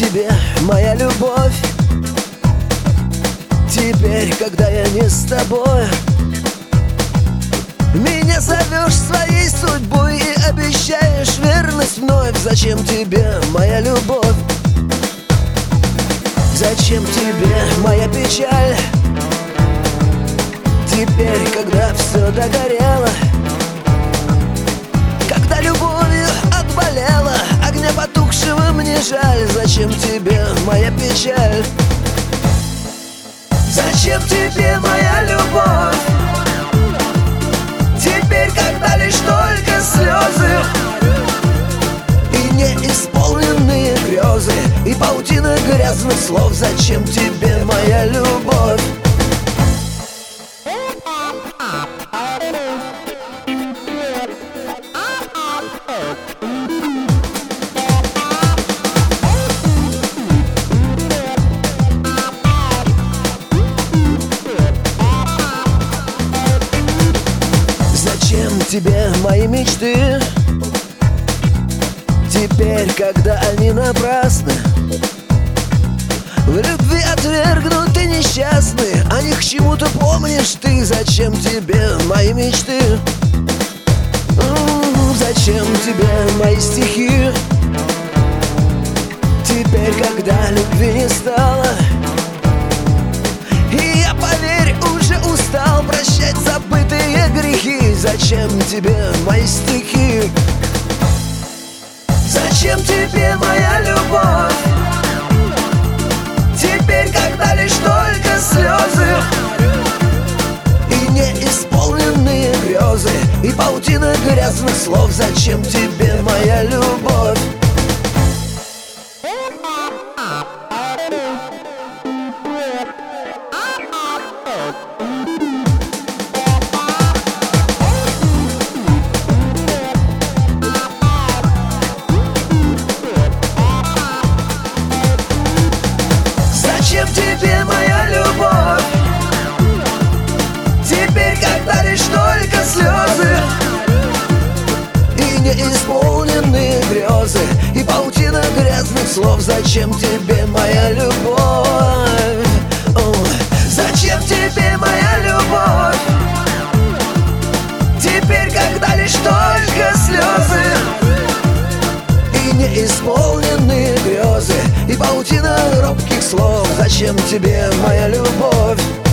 тебе моя любовь? Теперь, когда я не с тобой, меня зовешь своей судьбой и обещаешь верность вновь. Зачем тебе моя любовь? Зачем тебе моя печаль? Теперь, когда все догорело, когда любовью отболела, огня потухшего мне жаль. Зачем тебе моя печаль? Зачем тебе моя любовь? Теперь, когда лишь только слезы и неисполненные грезы, и паутина грязных слов. Зачем тебе моя любовь? Зачем тебе мои мечты? Теперь, когда они напрасны, в любви отвергнуты несчастны, о них к чему-то помнишь ты. Зачем тебе мои мечты? Зачем тебе мои стихи? Теперь, когда любви не стало, и я, поверь, уже устал прощать забытые грехи. Зачем тебе мои стихи? Зачем тебе моя любовь? Теперь, когда лишь только слезы и неисполненные грезы, и паутина грязных слов. Зачем тебе моя любовь? Зачем тебе моя любовь? Теперь, когда лишь только слезы и неисполненные грезы, и паутина грязных слов. Зачем тебе моя любовь? Зачем тебе моя любовь? Теперь, когда лишь только слезы и неисполненные грезы, и паутина робких слов. Зачем тебе моя любовь?